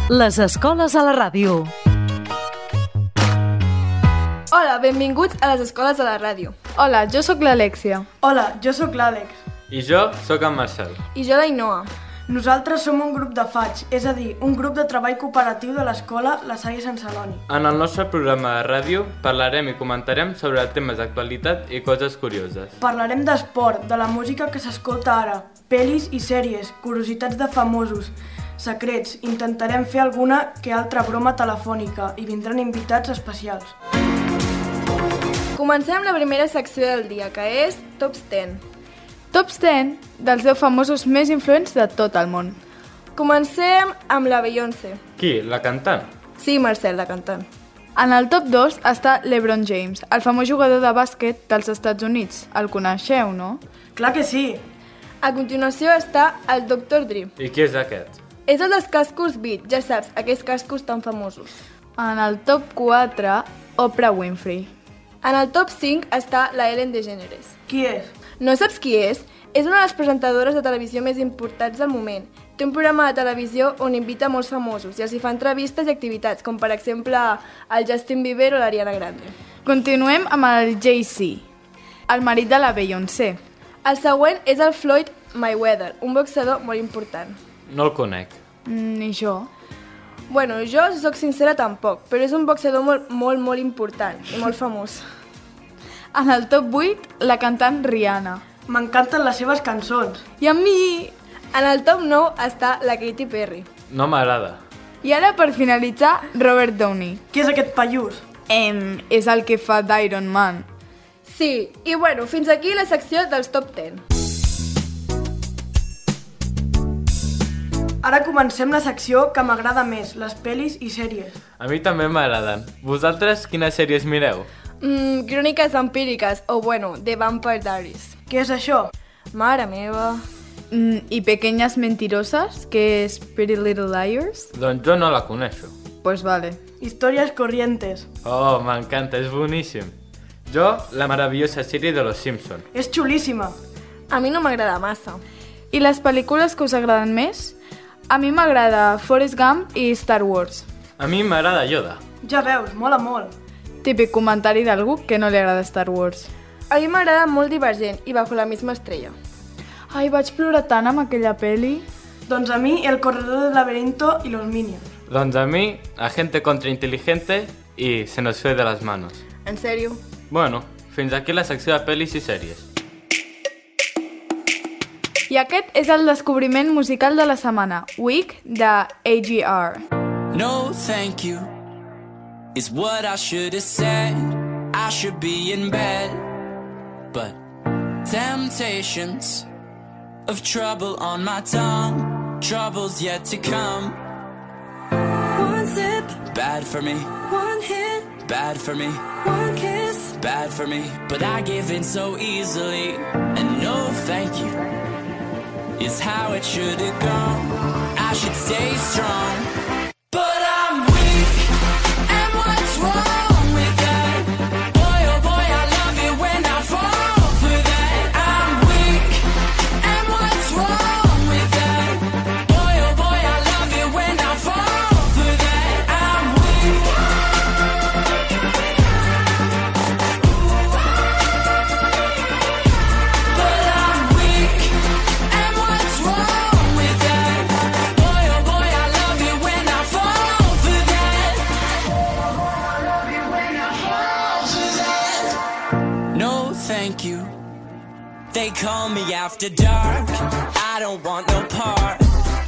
Les escoles a la ràdio. Hola, benvinguts a les escoles a la ràdio. Hola, jo sóc l'Alexia. Hola, jo sóc l'Àlex. I jo sóc en Marcel. I jo l'Ainoa. Nosaltres som un grup de faig, és a dir, un grup de treball cooperatiu de l'escola La Salle Sant Celoni. En el nostre programa de ràdio parlarem i comentarem sobre temes d'actualitat i coses curioses. Parlarem d'esport, de la música que s'escolta ara, pel·lis i sèries, curiositats de famosos, secrets, intentarem fer alguna que altra broma telefònica i vindran invitats especials. Comencem la primera secció del dia, que és Tops 10. Tops 10 dels 10 famosos més influents de tot el món. Comencem amb la Beyoncé. Qui? La cantant? Sí, Marcel, la cantant. En el top 2 està LeBron James, el famós jugador de bàsquet dels Estats Units. El coneixeu, no? Clar que sí! A continuació està el Dr. Dre. I qui és aquest? És el dels cascos Beat, ja saps, aquells cascos tan famosos. En el top 4, Oprah Winfrey. En el top 5 està la Ellen DeGeneres. Qui és? No saps qui és? És una de les presentadores de televisió més importants del moment. Té un programa de televisió on invita molts famosos i els hi fa entrevistes i activitats, com per exemple el Justin Bieber o l'Ariana Grande. Continuem amb el Jay-Z, el marit de la Beyoncé. El següent és el Floyd Mayweather, un boxador molt important. No el conec. Ni jo. Bueno, jo, si soc sincera, tampoc, però és un boxador molt important i molt famós. En el top 8, la cantant Rihanna. M'encanten les seves cançons. I a mi! En el top 9 està la Katy Perry. No m'agrada. I ara, per finalitzar, Robert Downey. Qui és aquest pallús? És el que fa d'Iron Man. Sí, i bueno, fins aquí la secció dels top 10. Ara comencem la secció que m'agrada més, les pel·lis i sèries. A mi també m'agraden. Vosaltres quines sèries mireu? Cròniques vampíriques, o bueno, The Vampire Diaries. Què és això? Mare meva... I Pequeñas Mentirosas, que és Pretty Little Liars. Doncs jo no la coneixo. Pues vale. Històries corrientes. Oh, m'encanta, és boníssim. Jo, la meravellosa sèrie de Los Simpson. És xulíssima. A mi no m'agrada massa. I les pel·lícules que us agraden més? A mi m'agrada Forrest Gump i Star Wars. A mi m'agrada Yoda. Ja veus, mola molt. Típic comentari d'algú que no li agrada Star Wars. A mi m'agrada molt Divergent i Bajo la misma estrella. Ai, vaig plorar tant amb aquella peli. Doncs a mi, El corredor del laberinto i Los Minions. Doncs a mi, Agente contrainteligente i Se nos fue de las manos. En sèrio? Bueno, fins aquí la secció de pel·lis i sèries. I aquest és el descobriment musical de la setmana, Week, de AGR. No, thank you, is what I should have said. I should be in bed, but temptations of trouble on my tongue, trouble's yet to come. One sip, bad for me. One hit, bad for me. One kiss, bad for me. But I give in so easily, and no thank you is how it should have gone. I should stay strong, but I'm weak, and what's wrong with that? Boy, oh boy, I love it when I fall for that. I'm weak, and what's wrong with that? Boy, oh boy, I love it when I fall for that. I'm weak. But I'm weak, and what's wrong with that? Boy, oh boy, I love it when I fall for that. No, thank you. They call me after dark. I don't want no part.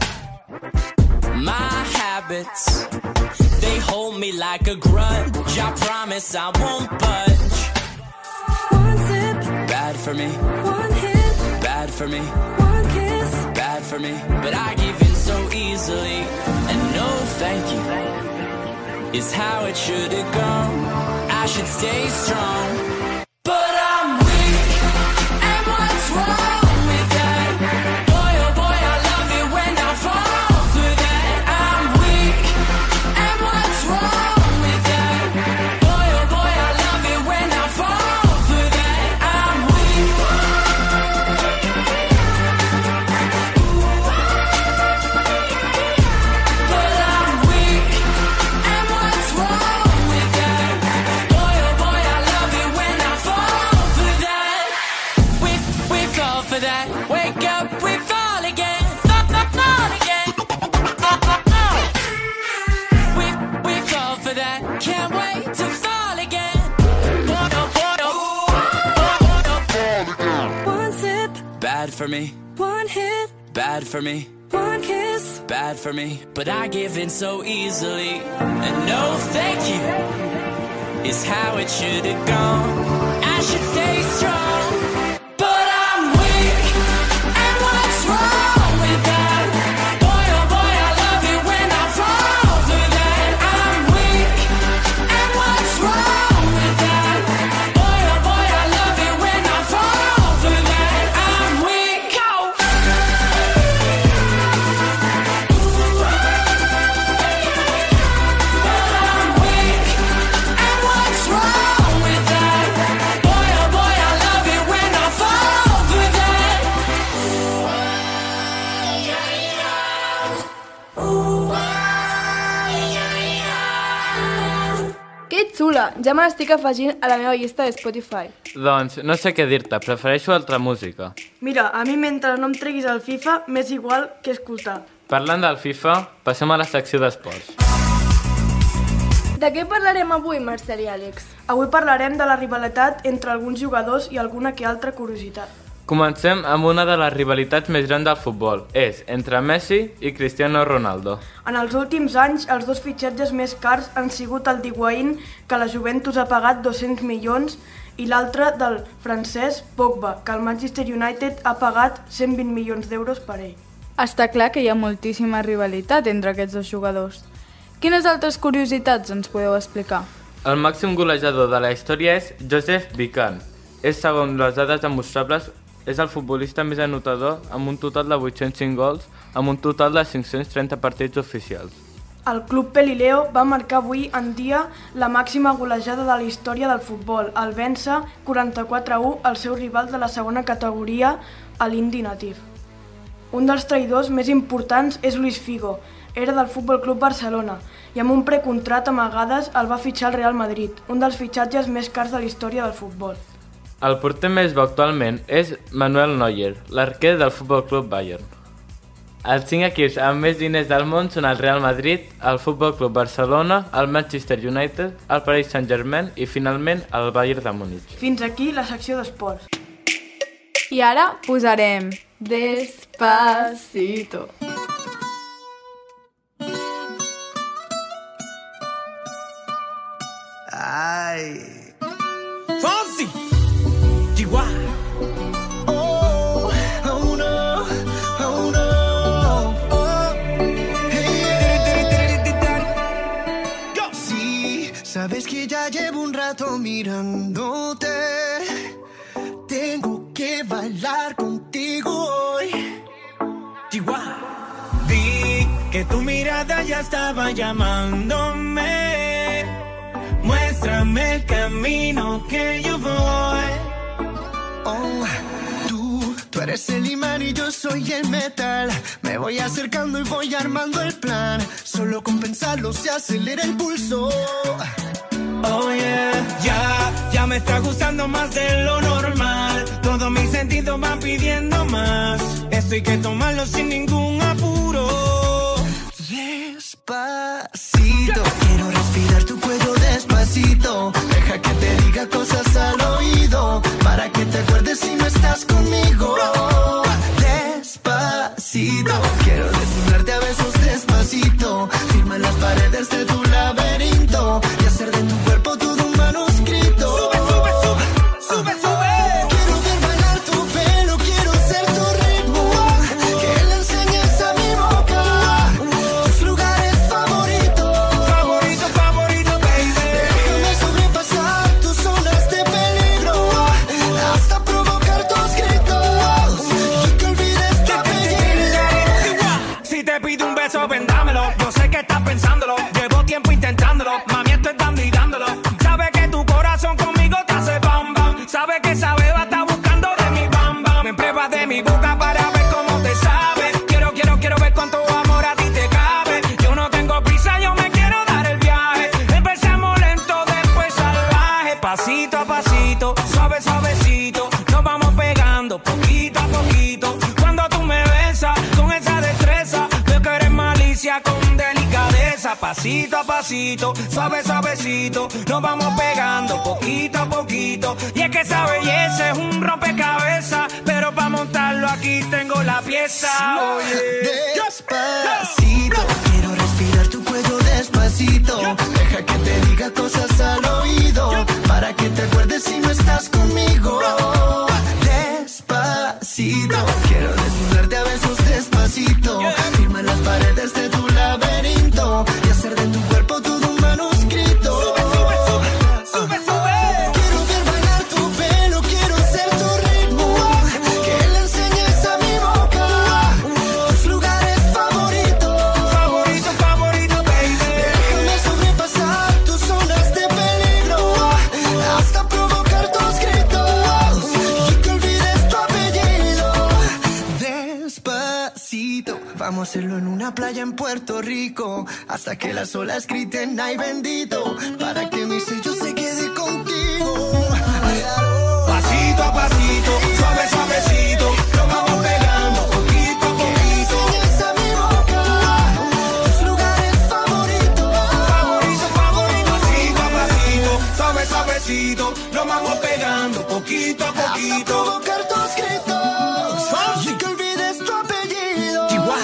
My habits, they hold me like a grudge. I promise I won't budge. One sip, bad for me. One hit, bad for me. One kiss, bad for me. But I give in so easily, and no thank you is how it should have gone. I should stay strong, but I'm weak, and what's wrong with that? Boy, oh boy, I love it when I fall for that. I'm weak, and what's wrong with that? Boy, oh boy, I love it when I fall for that. I'm weak. But I'm weak. for that. Wake up, we fall again. Fall again. We fall for that. Can't wait to fall again. One sip, bad for me. One hit, bad for me. One kiss, bad for me. But I give in so easily. And no thank you is how it should have gone. I should stay strong, but I'm weak. And what's wrong with that? Boy, oh boy, I love it when I fall through that. I'm weak. And what's wrong with that? Boy, oh boy, I love it when I fall through that. I'm weak. But I'm weak. And what's wrong with that? Boy, oh boy, I love it when I fall through that. Que xula! Ja me l'estic afegint a la meva llista de Spotify. Doncs no sé què dir-te, prefereixo altra música. Mira, a mi mentre no em treguis el FIFA, m'és igual que escoltar. Parlant del FIFA, passem a la secció d'esports. De què parlarem avui, Marcel i Àlex? Avui parlarem de la rivalitat entre alguns jugadors i alguna que altra curiositat. Comencem amb una de les rivalitats més grans del futbol. És entre Messi i Cristiano Ronaldo. En els últims anys, els dos fitxatges més cars han sigut el d'Higuaín, que la Juventus ha pagat 200 milions, i l'altre del francès Pogba, que el Manchester United ha pagat 120 milions d'euros per ell. Està clar que hi ha moltíssima rivalitat entre aquests dos jugadors. Quines altres curiositats ens podeu explicar? El màxim golejador de la història és Joseph Bican. És, segons les dades demostrables, és el futbolista més anotador amb un total de 805 gols, amb un total de 530 partits oficials. El club Pelileo va marcar avui en dia la màxima golejada de la història del futbol, al vèncer 44-1 al seu rival de la segona categoria, a l'Indy Natif. Un dels traïdors més importants és Luis Figo, era del Futbol Club Barcelona, i amb un precontrat amagades el va fitxar el Real Madrid, un dels fitxatges més cars de la història del futbol. El porter més bo actualment és Manuel Neuer, l'arquer del Futbol Club Bayern. Els 5 equips amb més diners del món són el Real Madrid, el Futbol Club Barcelona, el Manchester United, el Paris Saint-Germain i finalment el Bayern de Múnich. Fins aquí la secció d'esports. I ara posarem Despacito. Ay. Fonsi! Chihuahua! Oh, oh no, oh no. Oh. Hey. Sí, sabes que ya llevo un rato mirándote. Tengo que bailar contigo hoy. Chihuahua! Vi que tu mirada ya estaba llamándome. Muéstrame el camino que yo voy. Oh, tú eres el imán y yo soy el metal. Me voy acercando y voy armando el plan. Solo con pensarlo se acelera el pulso. Oh yeah, ya me está gustando más de lo normal. Todos mis sentidos van pidiendo más. Esto hay que tomarlo sin ningún apuro. Despacito, quiero respirar tu cuello despacito. Deja que te diga cosas al oído, para que te acuerdes si no estás conmigo. Despacito, quiero desnudarte a besos despacito. Firma en las paredes de tu laberinto y hacer de tu cuerpo todo un manuscrito. Sube, sube, sube, sube, sube. Quiero ver bailar tu pelo, quiero ser tu ritmo. Que le enseñes a mi boca tus lugares favoritos. Favorito, favorito, baby. Déjame sobrepasar tus zonas de peligro, hasta provocar tus gritos y que olvides tu apellido. Si te pido un beso, vendámelo. Yo sé que estás pensándolo. Llevo tiempo intentándolo. Mami, estoy dando y dándolo. Sabe que tu corazón conmigo te hace bam bam. Sabe que esa beba está buscando de mi bam bam. Me pruebas de mi boca para ver cómo te sabe. Quiero ver cuánto amor a ti te cabe. Yo no tengo prisa, yo me quiero dar el viaje. Empezamos lento, después salvaje. Pasito a pasito, suave, suavecito. Nos vamos pegando poquito a poquito. pasito a pasito, suave suavecito, nos vamos pegando poquito a poquito. Y es que esa belleza es un rompecabezas, pero para montarlo aquí tengo la pieza. Oye, despacito, quiero respirar tu cuello despacito. Deja que te diga cosas al oído, para que te acuerdes si no estás conmigo. Despacito, quiero desnudarte a besos despacito. Firma las paredes de tu laberinto y hacer de tu cuerpo todo un manuscrito. Sube, sube, sube, sube, sube. Quiero ver bailar tu pelo, quiero ser tu ritmo, que le enseñes a mi boca tus lugares favoritos. Favorito, favorito, baby. Déjame sobrepasar tus zonas de peligro, hasta provocar tus gritos y que olvides tu apellido. Despacito, vamos a hacerlo en una playa en Puerto Rico, hasta que las olas griten ay bendito, para que mi sello se quede contigo. Pasito a pasito, suave suavecito, nos vamos pegando poquito a poquito. Enseñas a mi boca tus lugares favoritos. Favorito, favorito, pasito a pasito, suave suavecito, nos vamos pegando poquito a Hasta poquito. provocar tus gritos y que olvides tu apellido.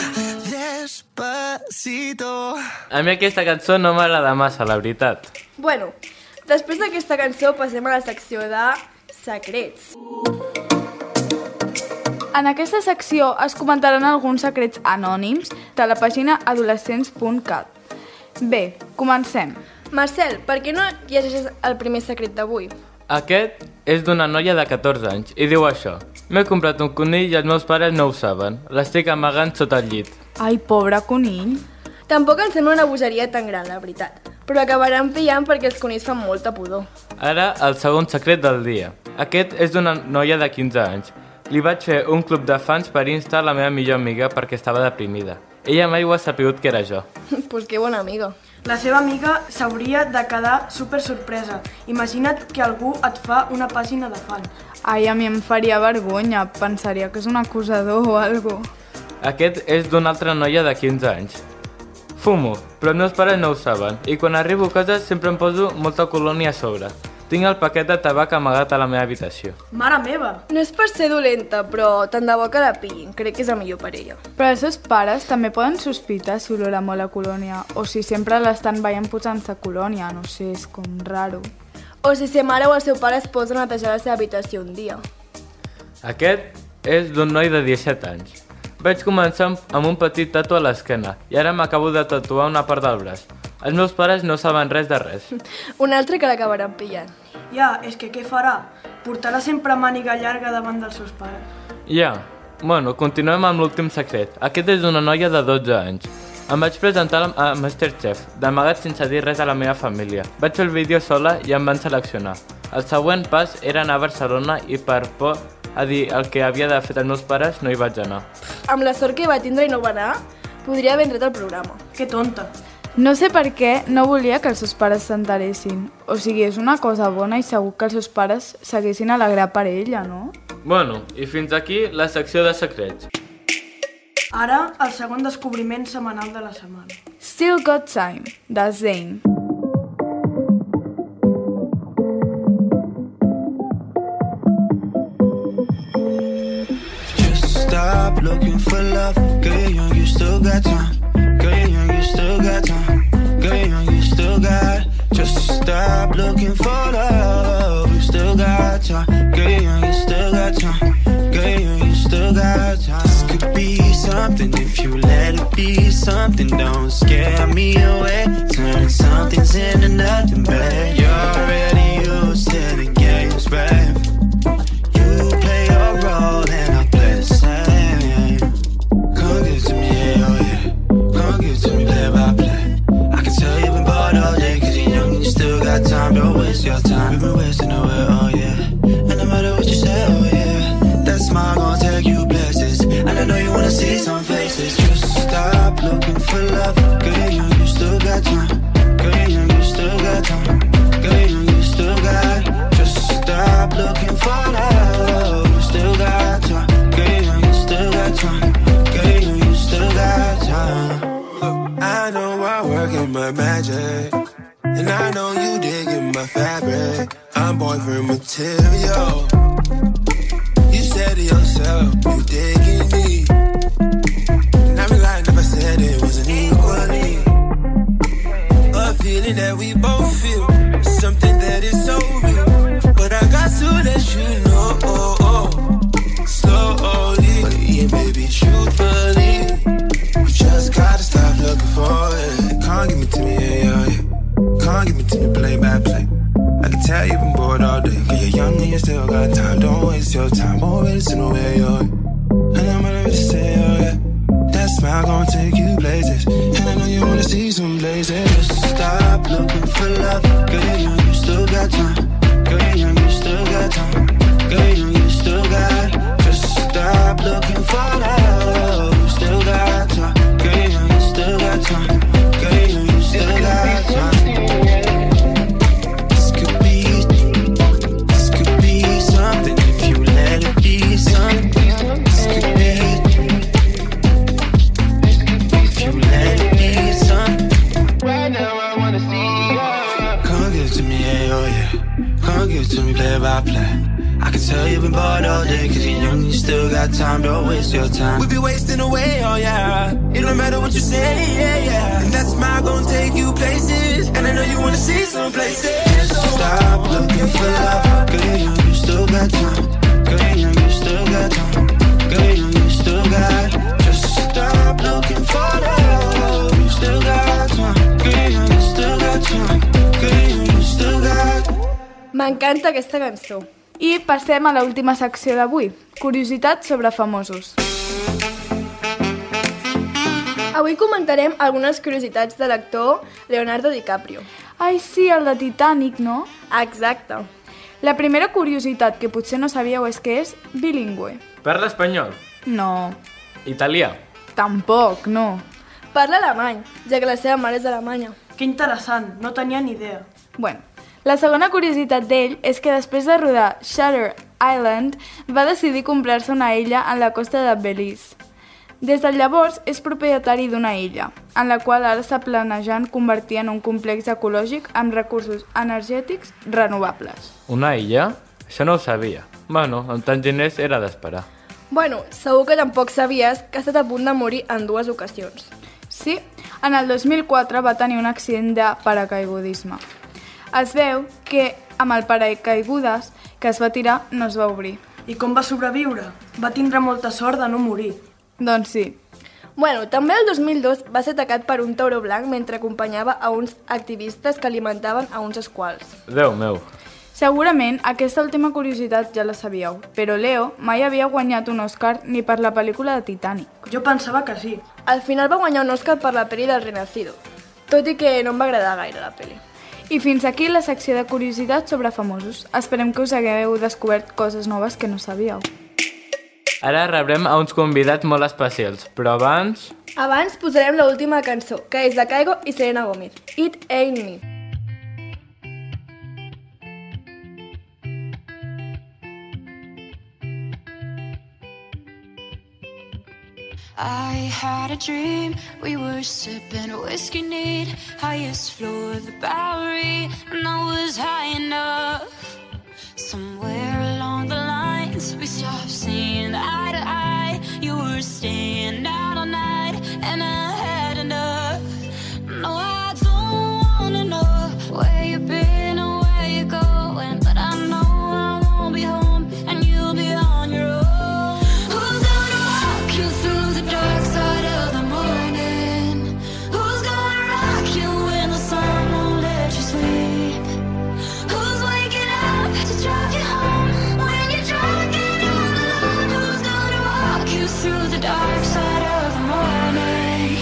Despacito. A mi aquesta cançó no m'agrada massa, la veritat. Bueno, després d'aquesta cançó passem a la secció de secrets. En aquesta secció es comentaran alguns secrets anònims de la pàgina adolescents.cat. Bé, comencem. Marcel, per què no llegeixes el primer secret d'avui? Aquest és d'una noia de 14 anys i diu això: m'he comprat un conill i els meus pares no ho saben. L'estic amagant sota el llit. Ai, pobre conill. Tampoc em sembla una bogeria tan gran, la veritat, però acabaran pillant perquè els conills fan molta pudor. Ara, el segon secret del dia. Aquest és d'una noia de 15 anys. Li vaig fer un club de fans per Insta a la meva millor amiga perquè estava deprimida. Ella mai ho ha sapigut que era jo. Pues que bona amiga. La seva amiga s'hauria de quedar super sorpresa. Imagina't que algú et fa una pàgina de fan. Ai, a mi em faria vergonya. Pensaria que és un acusador o algo. Aquest és d'una altra noia de 15 anys. Fumo, però els meus pares no ho saben, i quan arribo a casa sempre em poso molta colònia a sobre. Tinc el paquet de tabac amagat a la meva habitació. Mare meva! No és per ser dolenta, però tant de bo que la pillin. Crec que és el millor per ella. Però els seus pares també poden sospitar si olora molt la colònia o si sempre l'estan veient posant-se colònia, no sé, és com raro. O si sa mare o el seu pare es posa a netejar la seva habitació un dia. Aquest és d'un noi de 17 anys. Vaig començar amb un petit tatu a l'esquena i ara m'acabo de tatuar una part del braç. Els meus pares no saben res de res. Un altre que l'acabaran pillant. Ja, és que què farà? Portarà sempre màniga llarga davant dels seus pares. Ja, bueno, continuem amb l'últim secret. Aquest és d'una noia de 12 anys. Em vaig presentar a Masterchef, d'amagat sense dir res a la meva família. Vaig fer el vídeo sola i em van seleccionar. El següent pas era anar a Barcelona i per por a dir el que havia de fer els meus pares no hi vaig anar. Amb la sort que va tindre i no va anar, podria haver entrat al programa. Que tonta! No sé per què no volia que els seus pares s'enteressin. O sigui, és una cosa bona i segur que els seus pares s'haguessin alegrat per ella, no? Bueno, i fins aquí la secció de secrets. Ara, el segon descobriment setmanal de la setmana. Still Got Time, de Zayn. Stop looking for love. Girl, you're young, you still got time. Girl, you're young, you still got time. Girl, you're young, you still got. Just stop looking for love. You still got time. Girl, you're young, you still got time. Girl, you're young, you still got time. This could be something if you let it be something. Don't scare me away. Turning something's into nothing, babe. You're already used to the games, babe. You play your role and I play the same. Come give it to me, yeah, oh yeah. Come give it to me, play by play. I can tell you've been bored all day, cause you're young and you still got time. Don't waste your time, you've been wasting away, oh yeah. And no matter what you say, oh yeah, that smile gonna take you places. And I know you wanna see some faces. Just stop looking for love. Girl, you're young, you still got time. Girl, you're young, you still got time. Girl, you're young, you still material. You said to yourself, you digging me. And I'd be lying if I said it wasn't equally. A feeling that we both feel, something that is so real. But I got to let you know, slowly, yeah, baby, truthfully. You just gotta stop looking for it. Can't give me to me, yeah. Can't give me to me, play by play. I can tell you've been bored all day. Cause you're young and you still got time. Don't waste your time, already to know where you're at. And I'm ready to say, oh yeah, that smile gon' take you places. And I know you wanna see some places. Just stop looking for love. Girl, you're young, you still got time. Girl, you're young, you still got time. Girl, you're young, you still got. Just stop looking for love. You still got time. Girl, you're young, you still got time. Girl, you're young, you still got time. This could be something if you let it be something. This could be if you let it be something. Right now I wanna see you. Come give it to me, yeah, oh yeah. Come give it to me, play by play. I can tell you've been bored all day. Cause you're young, you still got time. Don't waste your time. We be wasting away, oh yeah. It don't matter what you say, yeah, yeah. And that smile gon' take you places. And I know you wanna see some places. So stop looking for love. Girl, you're young, you still got time. Girl, you're young, you still got time. Girl, you're young, you still got. Just stop looking for love. You still got time. Girl, you're young, you still got time. Girl, you're young, you still got. M'encanta aquesta cançó. I passem a l'última secció d'avui, curiositats sobre famosos. Avui comentarem algunes curiositats de l'actor Leonardo DiCaprio. Ai, sí, el de Titanic, no? Exacte. La primera curiositat que potser no sabíeu és que és bilingüe. Parla espanyol? No. Italià? Tampoc, no. Parla alemany, ja que la seva mare és alemanya. Que interessant, no tenia ni idea. Bueno, la segona curiositat d'ell és que després de rodar Shutter Island va decidir comprar-se una illa en la costa de Belize. Des de llavors és propietari d'una illa, en la qual ara està planejant convertir en un complex ecològic amb recursos energètics renovables. Una illa? Això no ho sabia. Bueno, amb tants diners era d'esperar. Bueno, segur que tampoc sabies que ha estat a punt de morir en 2 ocasions. Sí, en el 2004 va tenir un accident de paracaigudisme. Es veu que amb el paracaigudes que es va tirar no es va obrir. I com va sobreviure? Va tindre molta sort de no morir. Doncs sí. Bueno, també el 2002 va ser atacat per un tauró blanc mentre acompanyava a uns activistes que alimentaven a uns esquals. Déu meu. Segurament aquesta última curiositat ja la sabíeu, però Leo mai havia guanyat un Oscar ni per la pel·lícula de Titanic. Jo pensava que sí. Al final va guanyar un Oscar per la pel·li del Renacido, tot i que no em va agradar gaire la pel·li. I fins aquí la secció de curiositats sobre famosos. Esperem que us hagueu descobert coses noves que no sabíeu. Ara rebrem a uns convidats molt especials, però abans... Abans posarem l'última cançó, que és de Kygo i Selena Gomez, It Ain't Me. I had a dream, we were sipping whiskey neat, highest floor of the Bowery, and I was high enough. Somewhere along the lines, we stopped seeing eye to eye. You were staying out all night, and I had enough. No, I don't wanna know where you've been or where you're going, but I know I won't be home, and you'll be on your own. Who's gonna walk you through the dark side of the morning? Who's gonna rock you when the sun won't let you sleep? Who's waking up to drive you home when you're drunk and all alone? Who's gonna walk you through the dark side of the morning?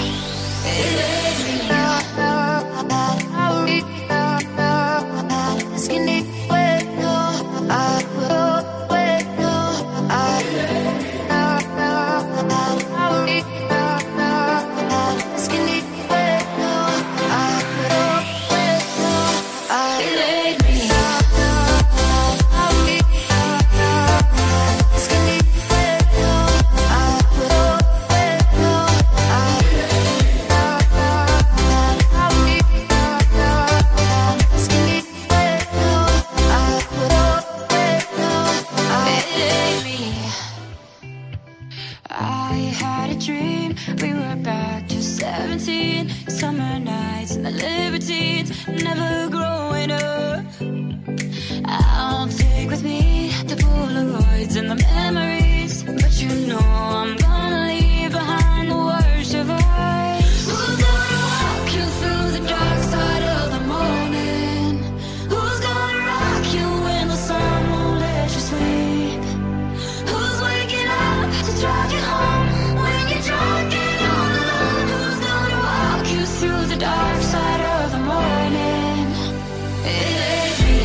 I had a dream. We were back to 17. Summer nights and the libertines. Never growing up. I'll take with me the Polaroids and the memories. But you know I'm gonna leave behind the worst of us. Who's gonna walk you through the dark side of the morning? Who's gonna rock you when the sun won't let you sleep? Who's waking up to drive you home when you're drunk and all alone? Who's gonna walk you through the dark side of the morning? It ain't me.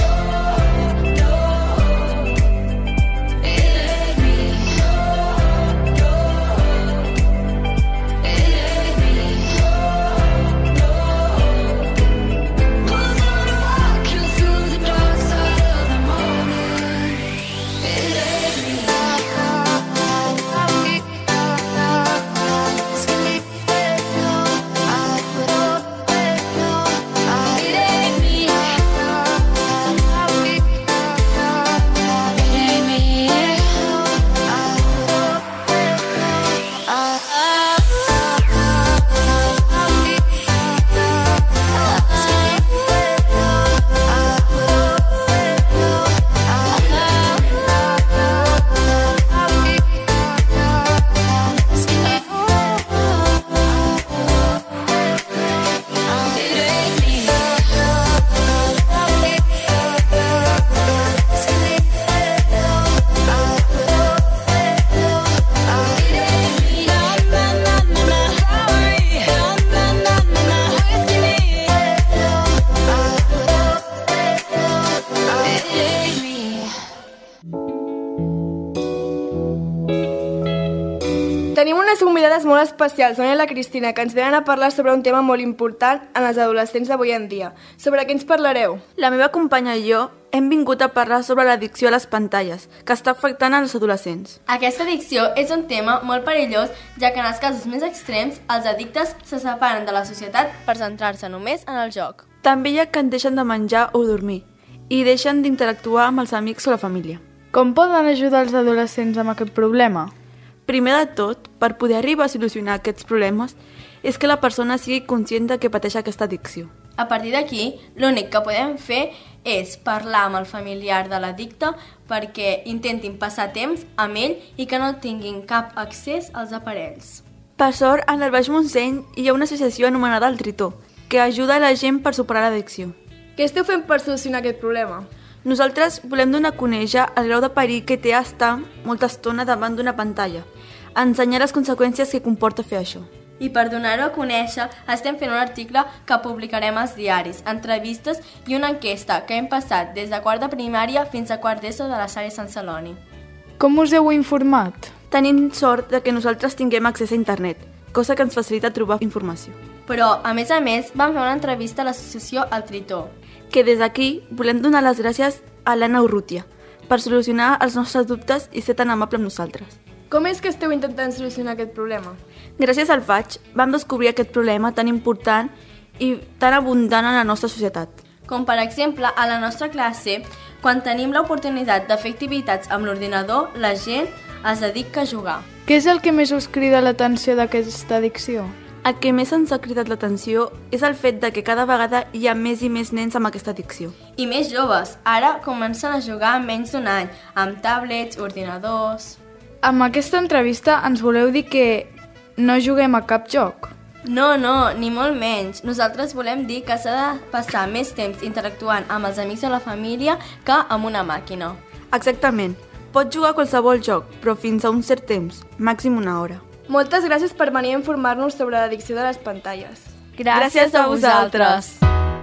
Tenim unes convidades molt especials, Sonia i la Cristina, que ens venen a parlar sobre un tema molt important en els adolescents d'avui en dia. Sobre què ens parlareu? La meva companya i jo hem vingut a parlar sobre l'addicció a les pantalles, que està afectant als adolescents. Aquesta addicció és un tema molt perillós, ja que en els casos més extrems, els addictes se separen de la societat per centrar-se només en el joc. També hi ha que en deixen de menjar o dormir, i deixen d'interactuar amb els amics o la família. Com poden ajudar els adolescents amb aquest problema? Primer de tot, per poder arribar a solucionar aquests problemes, és que la persona sigui conscient de que pateix aquesta addicció. A partir d'aquí, l'únic que podem fer és parlar amb el familiar de l'addicte perquè intentin passar temps amb ell i que no tinguin cap accés als aparells. Per sort, en el Baix Montseny hi ha una associació anomenada El Tritó, que ajuda a la gent per superar l'addicció. Què esteu fent per solucionar aquest problema? Nosaltres volem donar a conèixer el grau de perill que té estar molta estona davant d'una pantalla, ensenyar les conseqüències que comporta fer això. I per donar-ho a conèixer, estem fent un article que publicarem als diaris, entrevistes i una enquesta que hem passat des de quart de primària fins a quart d'ESO de la Sala Sant Celoni. Com us heu informat? Tenim sort de que nosaltres tinguem accés a internet, cosa que ens facilita trobar informació. Però, a més, vam fer una entrevista a l'associació El Tritó, que des d'aquí volem donar les gràcies a l'Anna Urrutia per solucionar els nostres dubtes i ser tan amable amb nosaltres. Com és que esteu intentant solucionar aquest problema? Gràcies al FAIG vam descobrir aquest problema tan important i tan abundant en la nostra societat. Com per exemple, a la nostra classe, quan tenim l'oportunitat de fer activitats amb l'ordinador, la gent es dedica a jugar. Què és el que més us crida l'atenció d'aquesta addicció? El que més ens ha cridat l'atenció és el fet de que cada vegada hi ha més i més nens amb aquesta addicció. I més joves. Ara comencen a jugar en menys d'un any, amb tablets, ordinadors... Amb aquesta entrevista ens voleu dir que no juguem a cap joc? No, ni molt menys. Nosaltres volem dir que s'ha de passar més temps interactuant amb els amics de la família que amb una màquina. Exactament. Pots jugar a qualsevol joc, però fins a un cert temps, màxim una hora. Moltes gràcies per venir a informar-nos sobre l'addicció de les pantalles. Gràcies a vosaltres.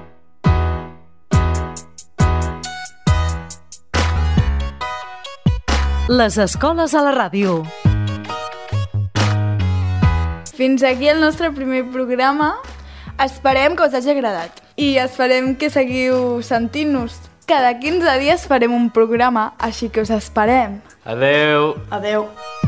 Les escoles a la ràdio. Fins aquí el nostre primer programa. Esperem que us hagi agradat. I esperem que seguiu sentint-nos. Cada 15 dies farem un programa, així que us esperem. Adeu. Adeu.